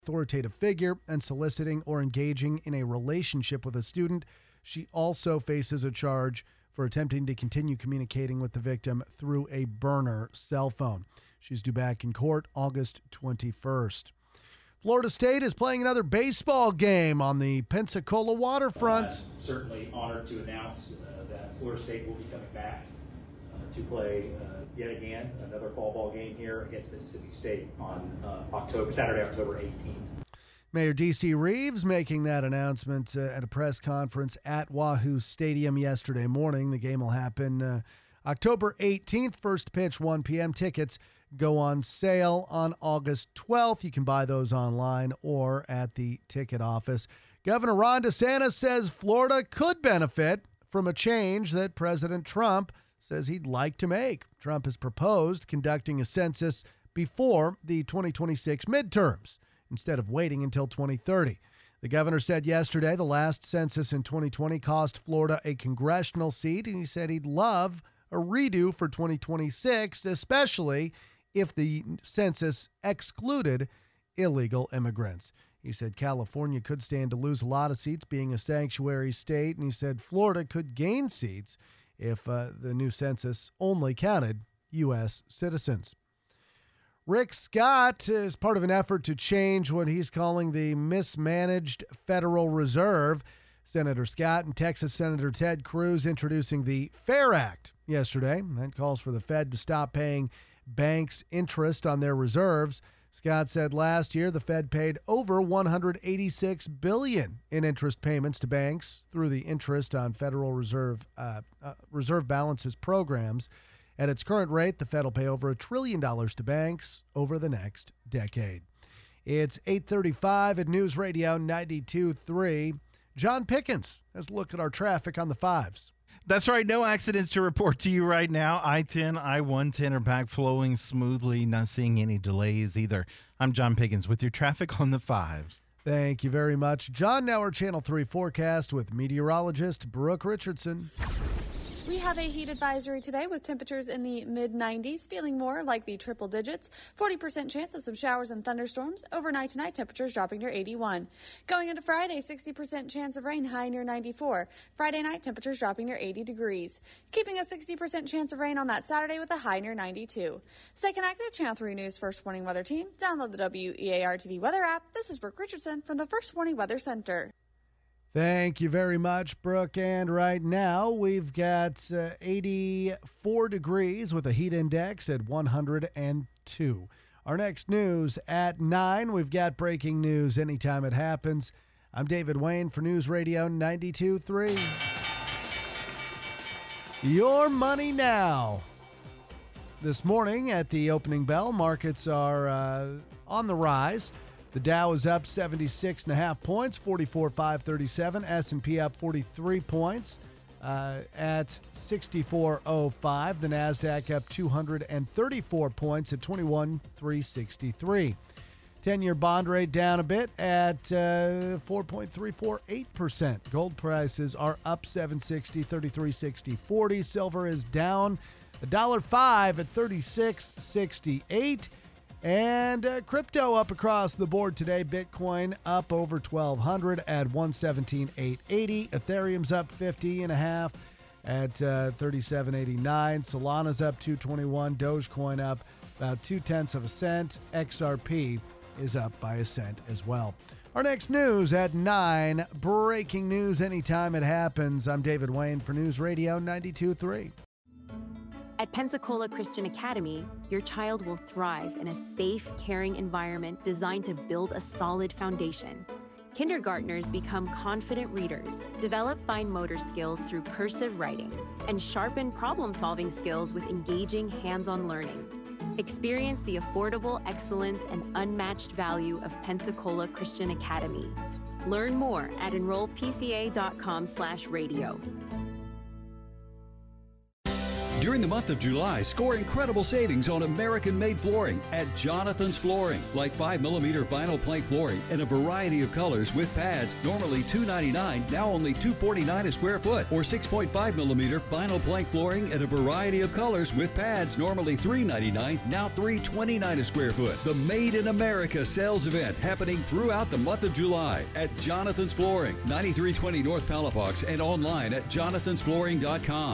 authoritative figure and soliciting or engaging in a relationship with a student. She also faces a charge for attempting to continue communicating with the victim through a burner cell phone. She's due back in court August 21st. Florida State is playing another baseball game on the Pensacola waterfront. I'm certainly honored to announce that Florida State will be coming back to play yet again another fall ball game here against Mississippi State on Saturday, October 18th. Mayor D.C. Reeves making that announcement at a press conference at Wahoo Stadium yesterday morning. The game will happen October 18th, first pitch 1 p.m. Tickets go on sale on August 12th. You can buy those online or at the ticket office. Governor Ron DeSantis says Florida could benefit from a change that President Trump says he'd like to make. Trump has proposed conducting a census before the 2026 midterms instead of waiting until 2030. The governor said yesterday the last census in 2020 cost Florida a congressional seat, and he said he'd love a redo for 2026, especially if the census excluded illegal immigrants. He said California could stand to lose a lot of seats being a sanctuary state, and he said Florida could gain seats if the new census only counted U.S. citizens. Rick Scott is part of an effort to change what he's calling the mismanaged Federal Reserve. Senator Scott and Texas Senator Ted Cruz introducing the FAIR Act yesterday. That calls for the Fed to stop paying banks interest on their reserves. Scott said last year the Fed paid over $186 billion in interest payments to banks through the interest on Federal Reserve balances programs. At its current rate, the Fed will pay over $1 trillion to banks over the next decade. It's 8:35 at News Radio 92.3. John Pickens has a look at our traffic on the fives. That's right. No accidents to report to you right now. I-10, I-110 are back flowing smoothly. Not seeing any delays either. I'm John Pickens with your traffic on the fives. Thank you very much. John, now our Channel 3 forecast with meteorologist Brooke Richardson. We have a heat advisory today with temperatures in the mid-90s, feeling more like the triple digits. 40% chance of some showers and thunderstorms. Overnight tonight, temperatures dropping near 81. Going into Friday, 60% chance of rain, high near 94. Friday night, temperatures dropping near 80 degrees. Keeping a 60% chance of rain on that Saturday with a high near 92. Stay connected, Channel 3 News First Warning Weather Team. Download the WEAR TV weather app. This is Brooke Richardson from the First Warning Weather Center. Thank you very much, Brooke. And right now we've got 84 degrees with a heat index at 102. Our next news at 9. We've got breaking news anytime it happens. I'm David Wayne for News Radio 92.3. Your money now. This morning at the opening bell, markets are on the rise. The Dow is up 76.5 points, 44,537. S&P up 43 points at 64.05. The NASDAQ up 234 points at 21,363. 10-year bond rate down a bit at 4.348%. Gold prices are up $760, $33.60, $40. Silver is down $1.05 at $36.68. And crypto up across the board today. Bitcoin up over 1,200 at 117,880. Ethereum's up 50.5 at 37.89. Solana's up 221. Dogecoin up about 0.2 cents. XRP is up by a cent as well. Our next news at 9. Breaking news anytime it happens. I'm David Wayne for News Radio 92.3. At Pensacola Christian Academy, your child will thrive in a safe, caring environment designed to build a solid foundation. Kindergartners become confident readers, develop fine motor skills through cursive writing, and sharpen problem-solving skills with engaging hands-on learning. Experience the affordable excellence and unmatched value of Pensacola Christian Academy. Learn more at enrollpca.com/radio. During the month of July, score incredible savings on American-made flooring at Jonathan's Flooring. Like 5mm vinyl plank flooring in a variety of colors with pads, normally $2.99, now only $2.49 a square foot. Or 6.5mm vinyl plank flooring in a variety of colors with pads, normally $3.99, now $3.29 a square foot. The Made in America sales event happening throughout the month of July at Jonathan's Flooring, 9320 North Palafox, and online at jonathansflooring.com.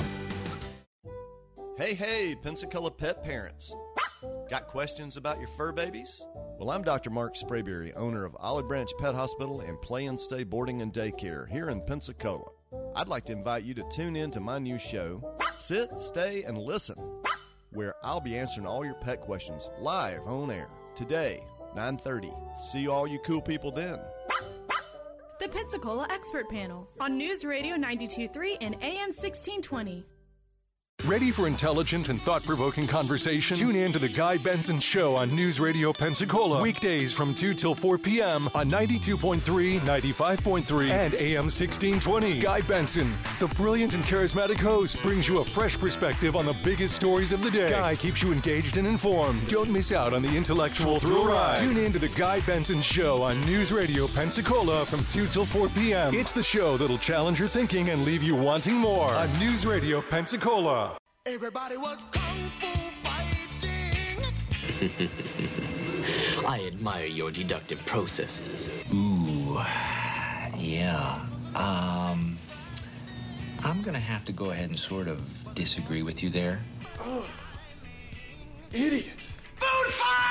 Hey, Pensacola pet parents. Got questions about your fur babies? Well, I'm Dr. Mark Sprayberry, owner of Olive Branch Pet Hospital and Play and Stay Boarding and Daycare here in Pensacola. I'd like to invite you to tune in to my new show, Sit, Stay, and Listen, where I'll be answering all your pet questions live on air today, 9:30. See all you cool people then. The Pensacola Expert Panel on News Radio 92.3 and AM 1620. Ready for intelligent and thought-provoking conversation? Tune in to The Guy Benson Show on News Radio Pensacola. Weekdays from 2 till 4 p.m. on 92.3, 95.3, and AM 1620. Guy Benson, the brilliant and charismatic host, brings you a fresh perspective on the biggest stories of the day. Guy keeps you engaged and informed. Don't miss out on the intellectual thrill ride. Tune in to The Guy Benson Show on News Radio Pensacola from 2 till 4 p.m. It's the show that'll challenge your thinking and leave you wanting more on News Radio Pensacola. Everybody was kung fu fighting. I admire your deductive processes. Ooh, yeah. I'm gonna have to go ahead and sort of disagree with you there. Oh, idiot. Food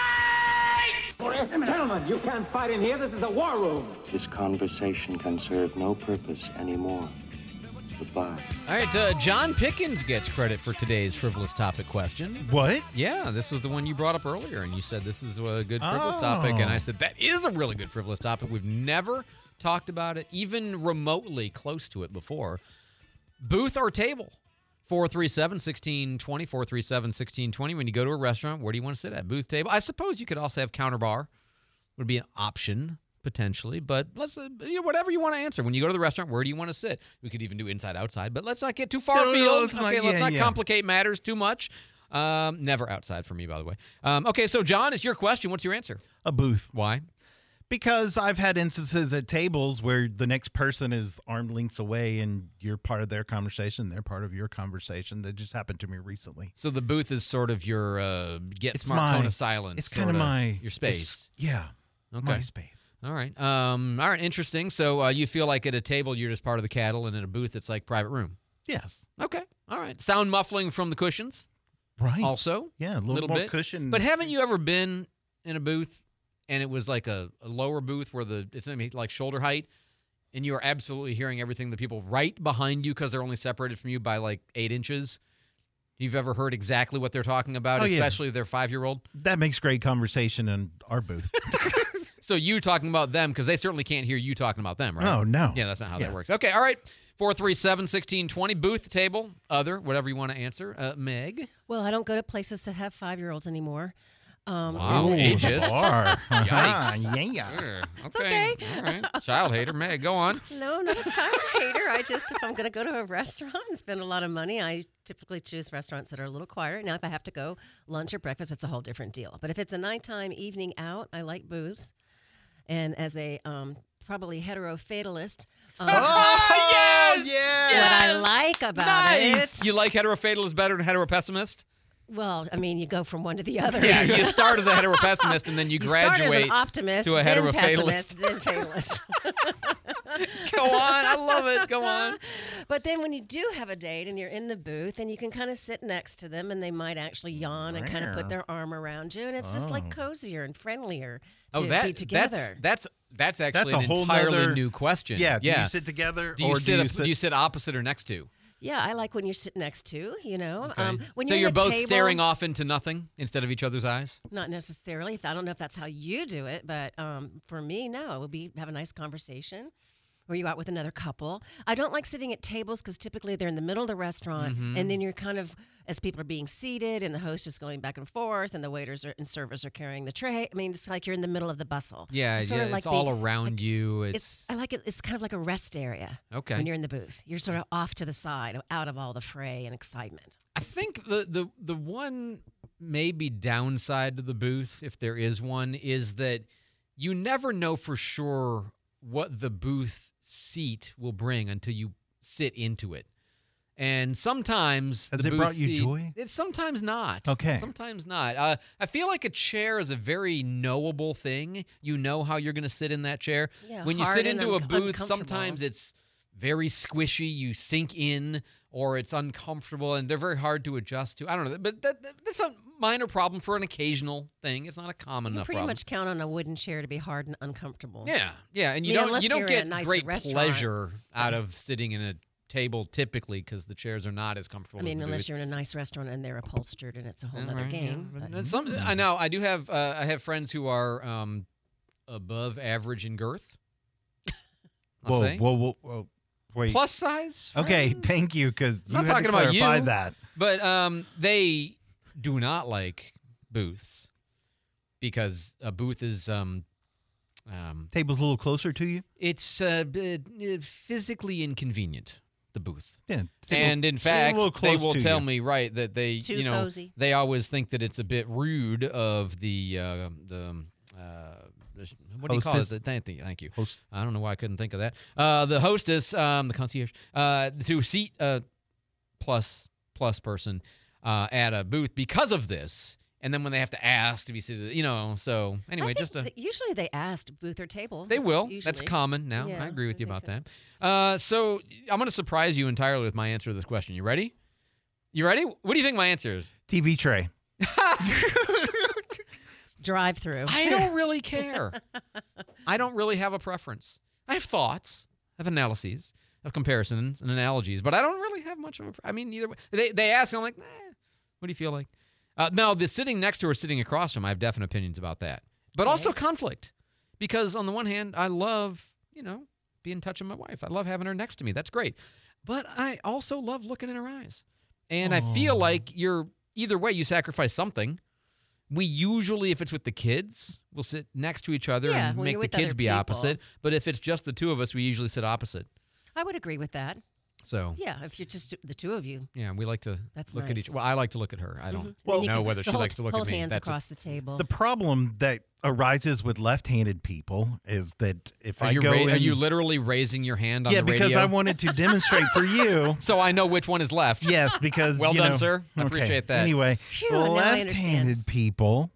fight! Gentlemen, you can't fight in here. This is the war room. This conversation can serve no purpose anymore. Goodbye. All right, John Pickens gets credit for today's frivolous topic question. What? Yeah, this was the one you brought up earlier, and you said this is a good frivolous topic, and I said that is a really good frivolous topic. We've never talked about it, even remotely close to it before. Booth or table? 437-1620, 437-1620. When you go to a restaurant, where do you want to sit at? Booth, table? I suppose you could also have counter bar. Would be an option. Potentially, but let's whatever you want to answer. When you go to the restaurant, where do you want to sit? We could even do inside, outside, but let's not get too far afield. Let's not complicate matters too much. Never outside for me, by the way. Okay, so John, it's your question. What's your answer? A booth. Why? Because I've had instances at tables where the next person is arm lengths away and you're part of their conversation, they're part of your conversation. That just happened to me recently. So the booth is sort of your get smart cone of silence. It's kind of your space. Yeah. Okay. My space. All right. All right. Interesting. So you feel like at a table you're just part of the cattle, and at a booth it's like private room. Yes. Okay. All right. Sound muffling from the cushions. Right. Also. Yeah. A little more bit. Cushion. But haven't you ever been in a booth and it was like a lower booth where it's maybe like shoulder height, and you are absolutely hearing everything the people right behind you because they're only separated from you by like 8 inches? You've ever heard exactly what they're talking about, especially their 5-year-old? That makes great conversation in our booth. So you talking about them, because they certainly can't hear you talking about them, right? Oh, no. Yeah, that's not how that works. Okay, all right. 437-1620, booth, table, other, whatever you want to answer. Meg? Well, I don't go to places that have 5-year-olds anymore. Wow, ageist. Yikes. Yeah. Sure. It's okay. All right. Child hater. Meg, go on. No, not a child hater. If I'm going to go to a restaurant and spend a lot of money, I typically choose restaurants that are a little quieter. Now, if I have to go lunch or breakfast, that's a whole different deal. But if it's a nighttime, evening out, I like booths. And as a probably hetero-fatalist. Yes! What I like about it. You like hetero-fatalist better than hetero-pessimist? Well, I mean, you go from one to the other. Yeah, you start as a hetero-pessimist, and then you graduate start as an optimist, to a then hetero-fatalist. pessimist, then fatalist. Go on. I love it. Go on. But then when you do have a date and you're in the booth and you can kind of sit next to them and they might actually yawn and kind of put their arm around you, and it's just like cozier and friendlier to be together. That's actually a an whole entirely new question. Yeah. Do you sit together do you sit opposite or next to? Yeah, I like when you sit next to, you know. Okay. When so you're both table, staring off into nothing instead of each other's eyes? Not necessarily. I don't know if that's how you do it, but for me, no. Have a nice conversation. or you out with another couple. I don't like sitting at tables because typically they're in the middle of the restaurant, and then you're kind of, as people are being seated and the host is going back and forth and the waiters and servers are carrying the tray. I mean, it's like you're in the middle of the bustle. Yeah, It's sort of like it's all around you. I like it. It's kind of like a rest area. Okay. When you're in the booth, you're sort of off to the side, out of all the fray and excitement. I think the one maybe downside to the booth, if there is one, is that you never know for sure what the booth seat will bring until you sit into it. And sometimes Has the it booth brought you seat, joy? It's sometimes not. Okay. Sometimes not. I feel like a chair is a very knowable thing. You know how you're going to sit in that chair. Yeah, when you hard sit and into a booth, uncomfortable. sometimes it's very squishy. You sink in, or it's uncomfortable, and they're very hard to adjust to. I don't know, but that's a minor problem for an occasional thing. It's not a common You enough pretty problem. much count on a wooden chair to be hard and uncomfortable. Yeah, and you I mean, don't unless you don't you're get in a nicer great restaurant. pleasure out of sitting in a table typically because the chairs are not as comfortable. I mean, as the unless booth. you're in a nice restaurant and they're upholstered and it's a whole other Right, game. yeah. but- I know. I do have. I have friends who are above average in girth. I'll say. Whoa. Wait. Plus size. Okay, friends. thank you, because you I'm not had talking to about you. clarify that. But they do not like booths because a booth is Table's a little closer to you? it's physically inconvenient. The booth. Yeah. And in It's a fact, little they close will to tell you. me that they Too cozy. they always think that it's a bit rude of the what do you call it? Hostess? Thank you. Host. I don't know why I couldn't think of that. The hostess, the concierge, to seat a plus person at a booth because of this. And then when they have to ask to be seated, so anyway, usually they asked booth or table. they will. Usually. That's common now. Yeah, I agree with you think about so. that. So I'm going to surprise you entirely with my answer to this question. You ready? You ready? What do you think my answer is? TV tray. Drive through. I don't really care. I don't really have a preference. I have thoughts, I have analyses, I have comparisons and analogies, but I don't really have much of a. I mean, either way. They ask, and I'm like, what do you feel like? No, the sitting next to or sitting across from, I have definite opinions about that. But also conflict. Because on the one hand, I love, being in touch with my wife. I love having her next to me. That's great. But I also love looking in her eyes. And I feel like either way, you sacrifice something. We usually, if it's with the kids, we'll sit next to each other and when make you're the with kids other be people. opposite. But if it's just the two of us, we usually sit opposite. I would agree with that. So Yeah, if you're just the two of you. yeah, we like to That's look at nice. each. Well, I like to look at her. I don't Well, you know can whether she hold- likes to look hold at me. hands That's across the table. The problem that arises with left-handed people is that if Are I you go in, are you literally raising your hand on yeah, the radio? because I wanted to demonstrate for you. So I know which one is left. Yes, because Well you done, know- sir. I okay. appreciate that. Anyway, Phew, now I understand. left-handed people,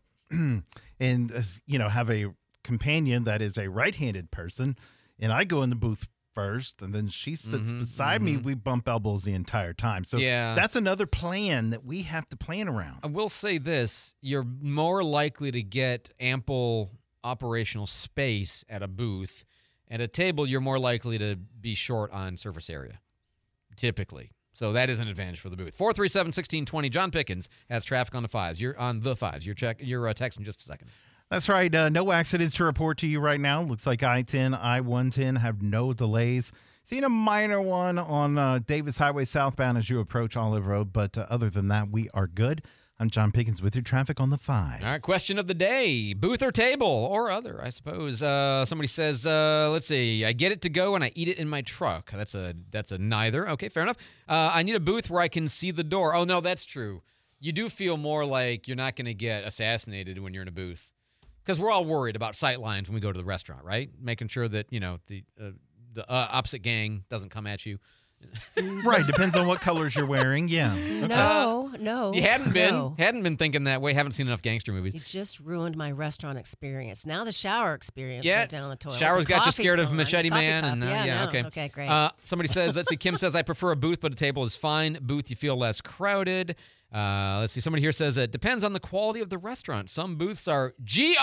and have a companion that is a right-handed person, and I go in the booth first, and then she sits beside me. We bump elbows the entire time. So Yeah. that's another plan that we have to plan around. I will say this: you're more likely to get ample operational space at a booth. At a table, you're more likely to be short on surface area, typically. So that is an advantage for the booth. 437-1620. John Pickens has traffic on the fives. You're on the fives. You're text in just a second. That's right. No accidents to report to you right now. Looks like I-10, I-110 have no delays. Seen a minor one on Davis Highway southbound as you approach Olive Road, but other than that, we are good. I'm John Pickens with your traffic on the fives. All right, question of the day: booth or table or other, I suppose. Somebody says, let's see, I get it to go and I eat it in my truck. That's a neither. Okay, fair enough. I need a booth where I can see the door. Oh no, that's true. You do feel more like you're not going to get assassinated when you're in a booth, because we're all worried about sight lines when we go to the restaurant, right? Making sure that the opposite gang doesn't come at you. Right, depends on what colors you're wearing. Yeah. Okay. No. You hadn't no. been thinking that way. Haven't seen enough gangster movies. You just ruined my restaurant experience. Now the shower experience Yeah, went down the toilet. shower's The got you coffee's scared of gone. Machete Coffee Man, cup. and yeah, no. okay. Okay, great. Somebody says, let's see. Kim says, I prefer a booth, but a table is fine. Booth, you feel less crowded. Let's see. Somebody here says it depends on the quality of the restaurant. Some booths are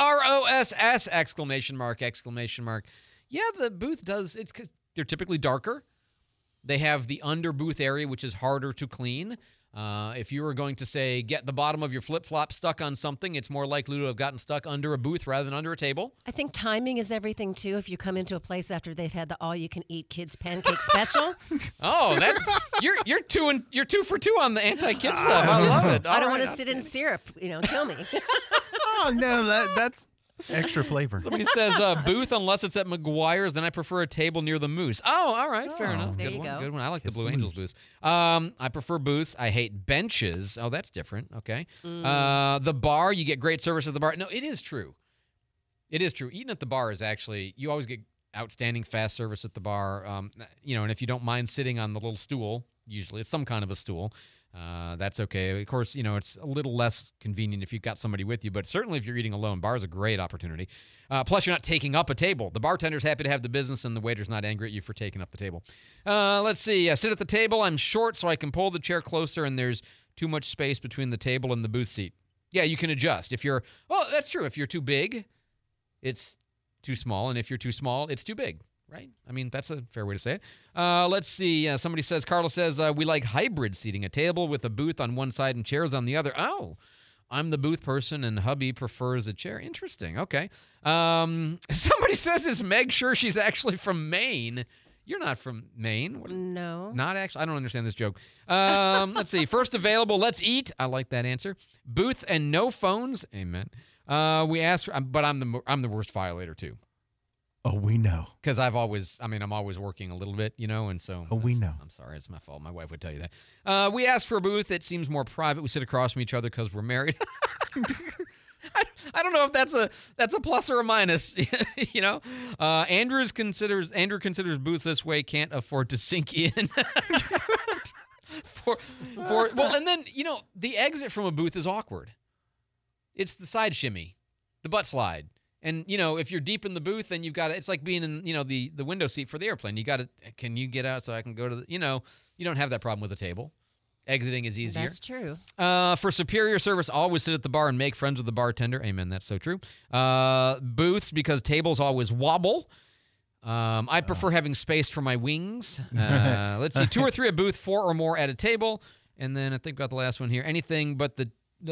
GROSS exclamation mark. Yeah, the booth does. They're typically darker. They have the under booth area, which is harder to clean. If you were going to say get the bottom of your flip-flop stuck on something, it's more likely to have gotten stuck under a booth rather than under a table. I think timing is everything, too. If you come into a place after they've had the all-you-can-eat kids pancake special. Oh, that's you're 2 for 2 on the anti-kid stuff. I love it. I don't want to sit in syrup. Kill me. Oh, no, that's extra flavor. Somebody says booth unless it's at McGuire's, then I prefer a table near the Moose. Oh, all right, fair enough. There Good you one. go. Good one. I like the Blue Angels booths. I prefer booths. I hate benches. Oh, that's different. Okay. The bar, you get great service at the bar. No, it is true. It is true. Eating at the bar is actually, you always get outstanding fast service at the bar. And if you don't mind sitting on the little stool, usually it's some kind of a stool. That's okay. Of course, it's a little less convenient if you've got somebody with you, but certainly if you're eating alone, bar is a great opportunity. Plus, you're not taking up a table. The bartender's happy to have the business, and the waiter's not angry at you for taking up the table. Let's see. Sit at the table. I'm short, so I can pull the chair closer, and there's too much space between the table and the booth seat. Yeah, you can adjust. That's true. If you're too big, it's too small, and if you're too small, it's too big. Right? I mean, that's a fair way to say it. Let's see. Somebody says, Carla says, we like hybrid seating, a table with a booth on one side and chairs on the other. Oh, I'm the booth person and hubby prefers a chair. Interesting. Okay. Somebody says, is Meg sure she's actually from Maine? You're not from Maine. No. Not actually. I don't understand this joke. Let's see. First available, let's eat. I like that answer. Booth and no phones. Amen. We asked, but I'm the worst violator too. Oh, we know. Because I'm always working a little bit, and so. Oh, we know. I'm sorry, it's my fault. My wife would tell you that. We asked for a booth. It seems more private. We sit across from each other because we're married. I don't know if that's a plus or a minus. Andrew considers booths this way. Can't afford to sink in. Well, and then the exit from a booth is awkward. It's the side shimmy, the butt slide. And, if you're deep in the booth, then you've got to, it's like being in, the window seat for the airplane. You got to, can you get out so I can go to the, you don't have that problem with a table. Exiting is easier. That's true. For superior service, always sit at the bar and make friends with the bartender. Amen. That's so true. Booths, because tables always wobble. I prefer having space for my wings. Let's see. 2 or 3 a booth, 4 or more at a table. And then I think about the last one here. Anything but the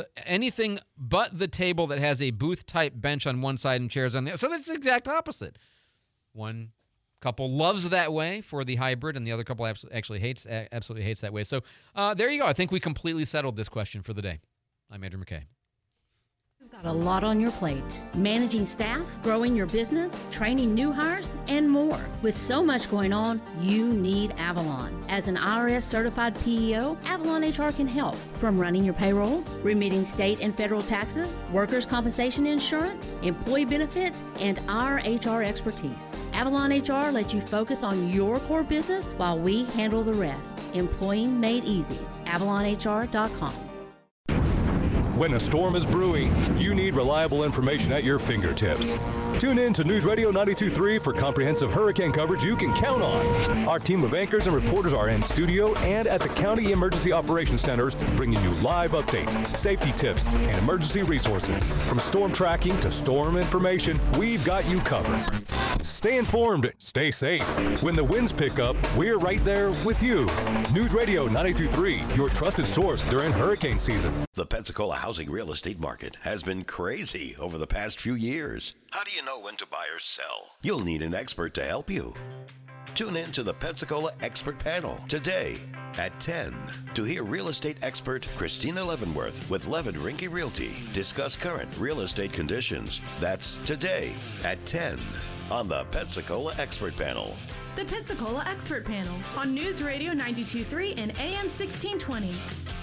table that has a booth-type bench on one side and chairs on the other. So that's the exact opposite. One couple loves that way for the hybrid, and the other couple absolutely hates that way. So there you go. I think we completely settled this question for the day. I'm Andrew McKay. You've got a lot on your plate. Managing staff, growing your business, training new hires, and more. With so much going on, you need Avalon. As an IRS certified PEO, Avalon HR can help. From running your payrolls, remitting state and federal taxes, workers' compensation insurance, employee benefits, and our HR expertise. Avalon HR lets you focus on your core business while we handle the rest. Employing made easy. AvalonHR.com. When a storm is brewing, you need reliable information at your fingertips. Tune in to News Radio 92.3 for comprehensive hurricane coverage you can count on. Our team of anchors and reporters are in studio and at the County Emergency Operations Centers, bringing you live updates, safety tips, and emergency resources. From storm tracking to storm information, we've got you covered. Stay informed, stay safe. When the winds pick up, we're right there with you. News Radio 92.3, your trusted source during hurricane season. The Pensacola housing real estate market has been crazy over the past few years. How do you know when to buy or sell? You'll need an expert to help you. Tune in to the Pensacola Expert Panel today at 10 to hear real estate expert Christina Leavenworth with Levin Rinke Realty discuss current real estate conditions. That's today at 10 on the Pensacola Expert Panel. The Pensacola Expert Panel on News Radio 92.3 and AM 1620.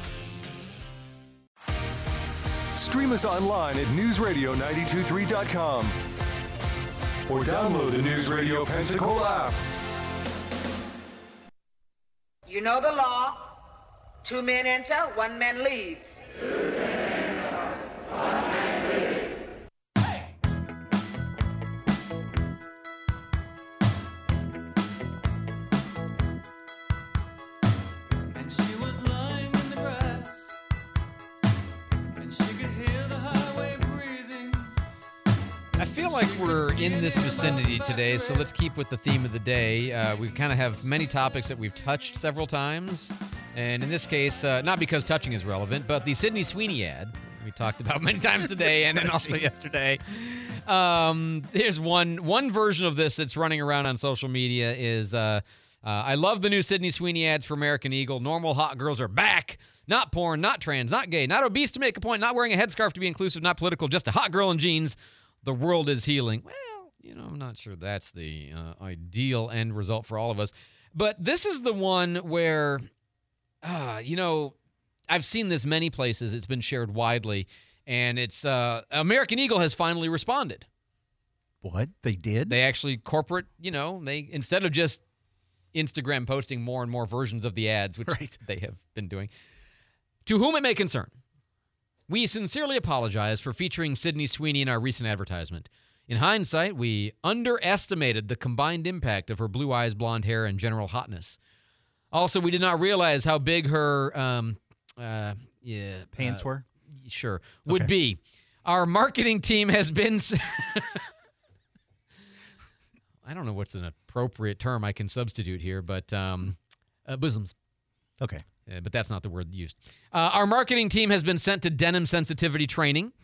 Stream us online at newsradio923.com or download the News Radio Pensacola app. You know the law. 2 men enter, 1 man leaves. 2 men enter, 1 man leaves. I feel like we're in this vicinity today, so let's keep with the theme of the day. We kind of have many topics that we've touched several times, and in this case, not because touching is relevant, but the Sydney Sweeney ad we talked about many times today and then also yesterday. Here's one version of this that's running around on social media is, I love the new Sydney Sweeney ads for American Eagle. Normal hot girls are back. Not porn, not trans, not gay, not obese to make a point, not wearing a headscarf to be inclusive, not political, just a hot girl in jeans. The world is healing. Well, I'm not sure that's the ideal end result for all of us. But this is the one where, I've seen this many places. It's been shared widely. And it's American Eagle has finally responded. What? They did? They actually they instead of just Instagram posting more and more versions of the ads, which they have been doing. To whom it may concern, we sincerely apologize for featuring Sydney Sweeney in our recent advertisement. In hindsight, we underestimated the combined impact of her blue eyes, blonde hair, and general hotness. Also, we did not realize how big her pants were. Sure, would be. Our marketing team has been. I don't know what's an appropriate term I can substitute here, but bosoms. Okay. But that's not the word used. Our marketing team has been sent to denim sensitivity training.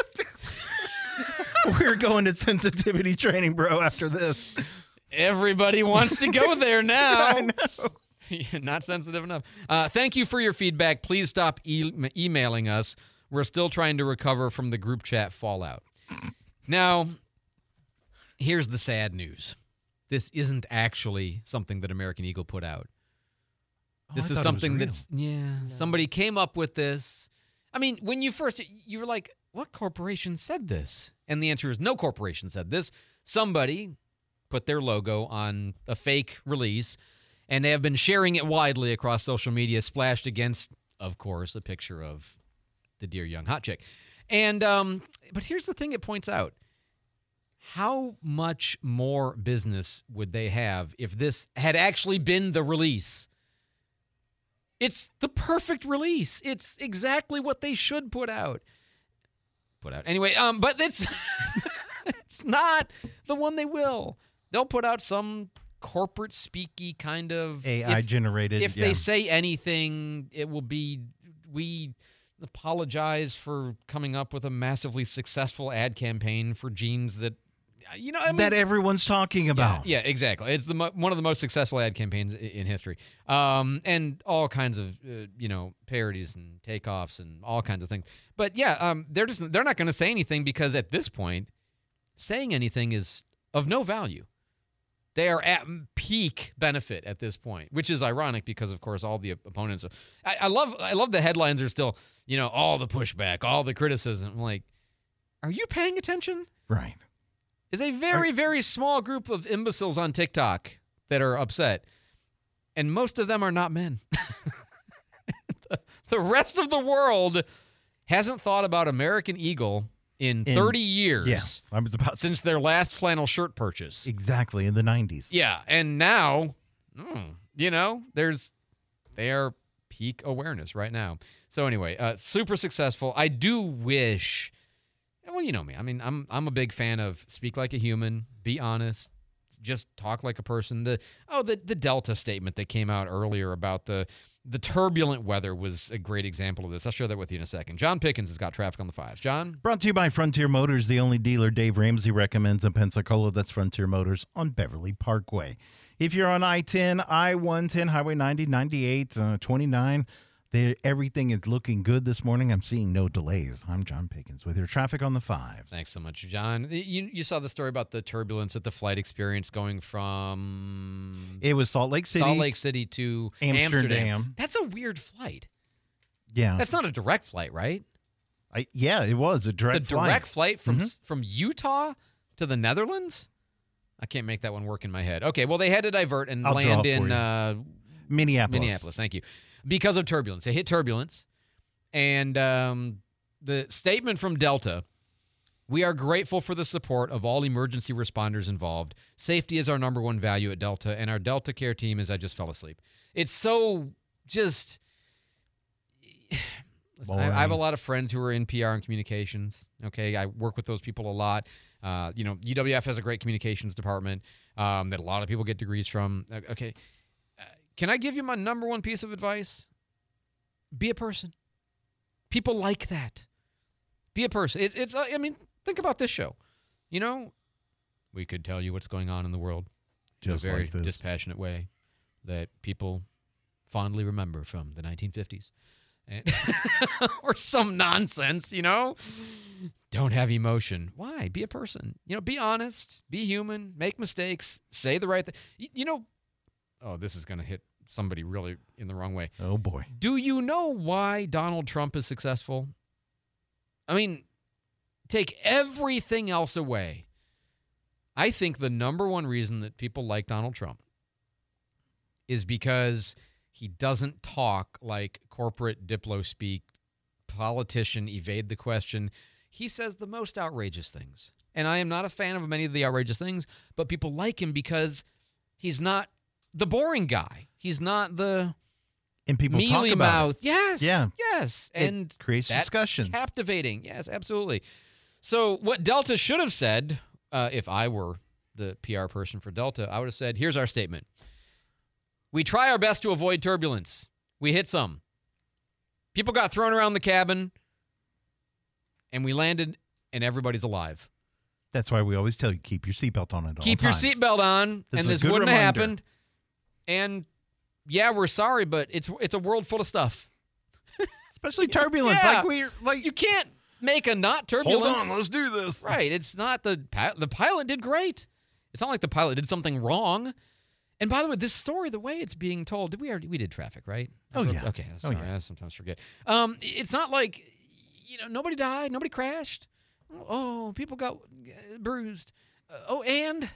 We're going to sensitivity training, bro, after this. Everybody wants to go there now. I know. Not sensitive enough. Thank you for your feedback. Please stop emailing us. We're still trying to recover from the group chat fallout. Now, here's the sad news. This isn't actually something that American Eagle put out. This is something that's, somebody came up with this. I mean, when you were like, what corporation said this? And the answer is no corporation said this. Somebody put their logo on a fake release, and they have been sharing it widely across social media, splashed against, of course, a picture of the dear young hot chick. And, but here's the thing it points out. How much more business would they have if this had actually been the release? It's the perfect release. It's exactly what they should put out. Anyway, but it's it's not the one they will. They'll put out some corporate speaky kind of AI generated. If they say anything, it will be, we apologize for coming up with a massively successful ad campaign for jeans that that everyone's talking about. Yeah, exactly. It's one of the most successful ad campaigns in history, and all kinds of parodies and takeoffs and all kinds of things. But they're not going to say anything because at this point, saying anything is of no value. They are at peak benefit at this point, which is ironic because, of course, all the opponents. I love the headlines are still all the pushback, all the criticism. I'm like, are you paying attention? Right. Is a very, very small group of imbeciles on TikTok that are upset. And most of them are not men. The rest of the world hasn't thought about American Eagle in 30 years. Yes, I was about since their last flannel shirt purchase. Exactly, in the 90s. Yeah, and now, they are peak awareness right now. So anyway, super successful. I do wish... Well, you know me. I mean, I'm a big fan of speak like a human, be honest, just talk like a person. The Delta statement that came out earlier about the turbulent weather was a great example of this. I'll share that with you in a second. John Pickens has got traffic on the 5s. John? Brought to you by Frontier Motors, the only dealer Dave Ramsey recommends in Pensacola. That's Frontier Motors on Beverly Parkway. If you're on I-10, I-110, Highway 90, 98, 29, everything is looking good this morning. I'm seeing no delays. I'm John Pickens with your traffic on the 5s. Thanks so much, John. You saw the story about the turbulence at the flight experience going from... It was Salt Lake City to Amsterdam. That's a weird flight. Yeah. That's not a direct flight, right? It was a direct flight. Direct flight from Utah to the Netherlands? I can't make that one work in my head. Okay, well, they had to divert and land in Minneapolis. Thank you. Because of turbulence. They hit turbulence. And the statement from Delta, we are grateful for the support of all emergency responders involved. Safety is our number one value at Delta, and our Delta Care team is I just fell asleep. It's so just... Listen, I have a lot of friends who are in PR and communications. Okay, I work with those people a lot. UWF has a great communications department that a lot of people get degrees from. Okay. Can I give you my number one piece of advice? Be a person. People like that. Be a person. Think about this show. We could tell you what's going on in the world just in a very like this dispassionate way that people fondly remember from the 1950s. Or some nonsense, Don't have emotion. Why? Be a person. Be honest, be human, make mistakes, say the right thing. Oh, this is going to hit somebody really in the wrong way. Oh, boy. Do you know why Donald Trump is successful? I mean, take everything else away. I think the number one reason that people like Donald Trump is because he doesn't talk like corporate diplo speak, politician, evade the question. He says the most outrageous things. And I am not a fan of many of the outrageous things, but people like him because he's not the boring guy. He's not the and people talk about it. Yes. Yeah. Yes. And it creates that's discussions. Captivating. Yes, absolutely. So what Delta should have said, if I were the PR person for Delta, I would have said, here's our statement. We try our best to avoid turbulence. We hit some. People got thrown around the cabin, and we landed, and everybody's alive. That's why we always tell you, keep your seatbelt on at all times. Keep your seatbelt on, and this wouldn't have happened. And, yeah, we're sorry, but it's a world full of stuff. Especially turbulence. Yeah. Like you can't make a not turbulence. Hold on, let's do this. Right. It's not the pilot did great. It's not like the pilot did something wrong. And by the way, this story, the way it's being told, we did traffic, right? Oh, yeah. Okay. Sorry, I sometimes forget. It's not like, nobody died, nobody crashed. Oh, people got bruised. And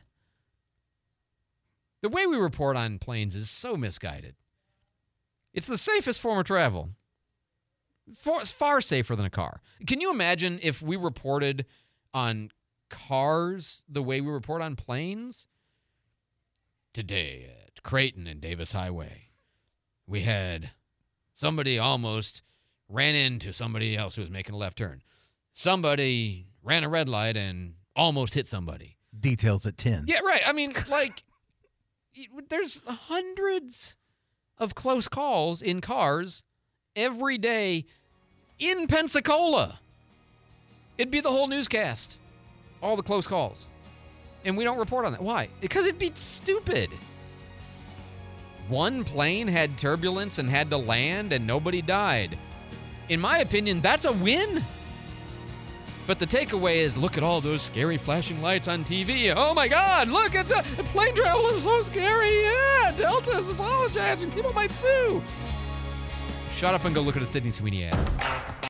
the way we report on planes is so misguided. It's the safest form of travel. It's far safer than a car. Can you imagine if we reported on cars the way we report on planes? Today at Creighton and Davis Highway, we had somebody almost ran into somebody else who was making a left turn. Somebody ran a red light and almost hit somebody. Details at 10. Yeah, right. I mean, there's hundreds of close calls in cars every day in Pensacola. It'd be the whole newscast. All the close calls. And we don't report on that. Why? Because it'd be stupid. One plane had turbulence and had to land and nobody died. In my opinion, that's a win. But the takeaway is, look at all those scary flashing lights on TV. Oh my God, look, plane travel is so scary. Yeah, Delta is apologizing. People might sue. Shut up and go look at a Sydney Sweeney ad.